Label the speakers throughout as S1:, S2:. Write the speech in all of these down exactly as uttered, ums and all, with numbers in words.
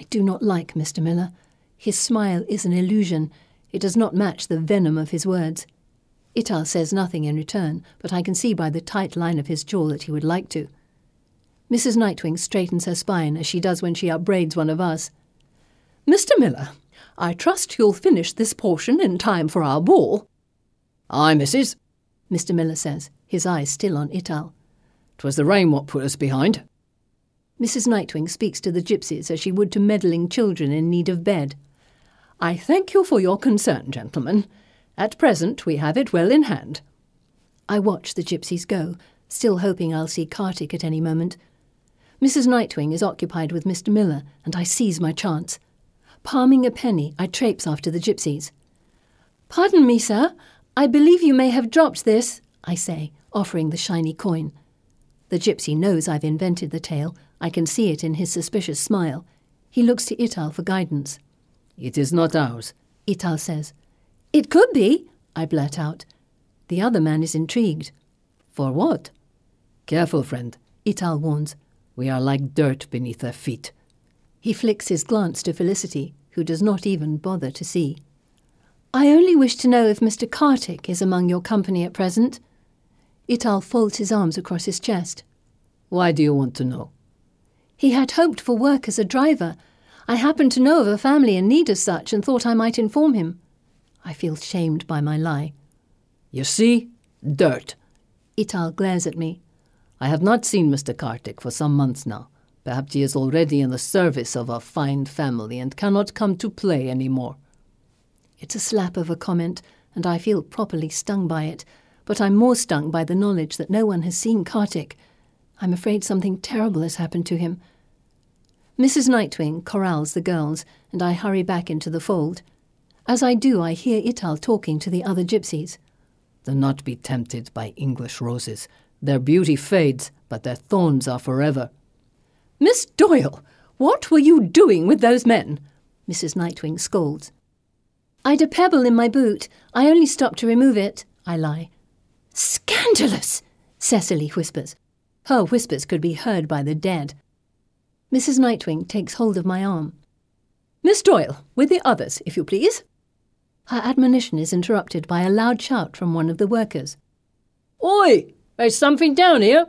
S1: I do not like Mister Miller. His smile is an illusion. It does not match the venom of his words. Ital says nothing in return, but I can see by the tight line of his jaw that he would like to. Missus Nightwing straightens her spine as she does when she upbraids one of us. Mister Miller, I trust you'll finish this portion in time for our ball.
S2: Aye, missus,
S1: Mister Miller says, his eyes still on Ital.
S2: 'Twas the rain what put us behind.
S1: Missus Nightwing speaks to the gypsies as she would to meddling children in need of bed. I thank you for your concern, gentlemen. At present we have it well in hand. I watch the gypsies go, still hoping I'll see Kartik at any moment. Missus Nightwing is occupied with Mister Miller, and I seize my chance. Palming a penny, I traipse after the gypsies. Pardon me, sir. I believe you may have dropped this, I say, offering the shiny coin. The gypsy knows I've invented the tale. I can see it in his suspicious smile. He looks to Ital for guidance.
S2: It is not ours,
S1: Ital says. It could be, I blurt out. The other man is intrigued.
S2: For what? Careful, friend,
S1: Ital warns.
S2: We are like dirt beneath their feet.
S1: He flicks his glance to Felicity, who does not even bother to see. I only wish to know if Mister Kartik is among your company at present. Ital folds his arms across his chest.
S2: Why do you want to know?
S1: He had hoped for work as a driver. I happened to know of a family in need of such and thought I might inform him. I feel shamed by my lie.
S2: You see? Dirt.
S1: Ital glares at me.
S2: I have not seen Mister Kartik for some months now. Perhaps he is already in the service of a fine family and cannot come to play any more.
S1: It's a slap of a comment, and I feel properly stung by it, but I'm more stung by the knowledge that no one has seen Kartik. I'm afraid something terrible has happened to him. Missus Nightwing corrals the girls, and I hurry back into the fold. As I do, I hear Ital talking to the other gypsies.
S2: Do not be tempted by English roses. Their beauty fades, but their thorns are forever.
S1: Miss Doyle, what were you doing with those men? Missus Nightwing scolds. I'd a pebble in my boot. I only stopped to remove it, I lie. Scandalous, Cecily whispers. Her whispers could be heard by the dead. Missus Nightwing takes hold of my arm. Miss Doyle, with the others, if you please. Her admonition is interrupted by a loud shout from one of the workers.
S2: Oi! There's something down here!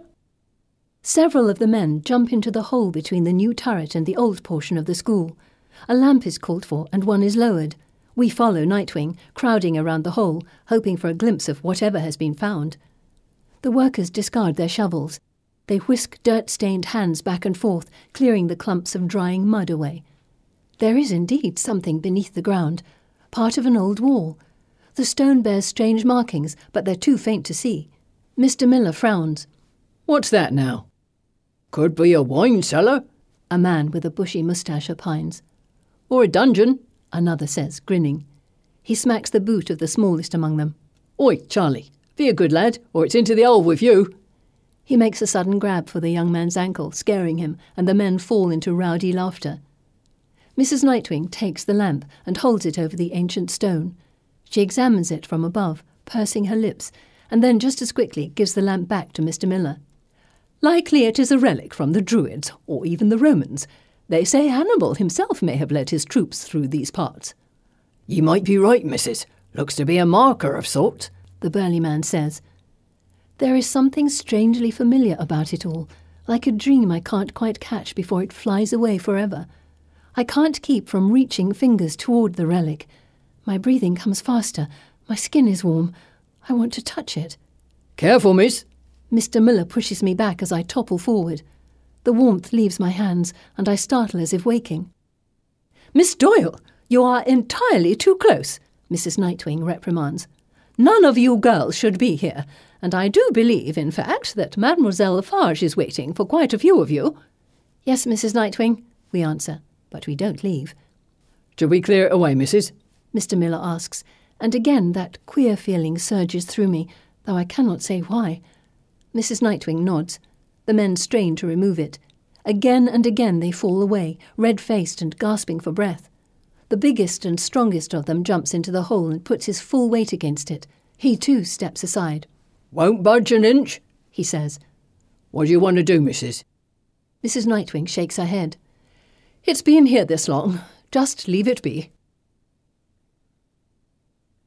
S1: Several of the men jump into the hole between the new turret and the old portion of the school. A lamp is called for and one is lowered. We follow Nightwing, crowding around the hole, hoping for a glimpse of whatever has been found. The workers discard their shovels. They whisk dirt-stained hands back and forth, clearing the clumps of drying mud away. There is indeed something beneath the ground, part of an old wall. The stone bears strange markings, but they're too faint to see. Mister Miller frowns.
S2: What's that now? Could be a wine cellar,
S1: a man with a bushy moustache opines.
S2: Or a dungeon,
S1: another says, grinning. He smacks the boot of the smallest among them.
S2: Oi, Charlie, be a good lad, or it's into the hole with you.
S1: He makes a sudden grab for the young man's ankle, scaring him, and the men fall into rowdy laughter. Missus Nightwing takes the lamp and holds it over the ancient stone. She examines it from above, pursing her lips, and then just as quickly gives the lamp back to Mister Miller. Likely it is a relic from the Druids, or even the Romans. They say Hannibal himself may have led his troops through these parts.
S2: Ye might be right, missus. Looks to be a marker of sorts,
S1: the burly man says. There is something strangely familiar about it all, like a dream I can't quite catch before it flies away forever. I can't keep from reaching fingers toward the relic. My breathing comes faster. My skin is warm. I want to touch it.
S2: Careful, miss.
S1: Mister Miller pushes me back as I topple forward. The warmth leaves my hands, and I startle as if waking. Miss Doyle, you are entirely too close, Missus Nightwing reprimands. None of you girls should be here, and I do believe, in fact, that Mademoiselle Lafarge is waiting for quite a few of you. Yes, Missus Nightwing, we answer, but we don't leave.
S2: Shall we clear it away, missus?
S1: Mister Miller asks, and again that queer feeling surges through me, though I cannot say why. Missus Nightwing nods. The men strain to remove it. Again and again they fall away, red-faced and gasping for breath. The biggest and strongest of them jumps into the hole and puts his full weight against it. He too steps aside.
S2: Won't budge an inch,
S1: he says.
S2: What do you want to do, missus?
S1: Missus Nightwing shakes her head. It's been here this long. Just leave it be.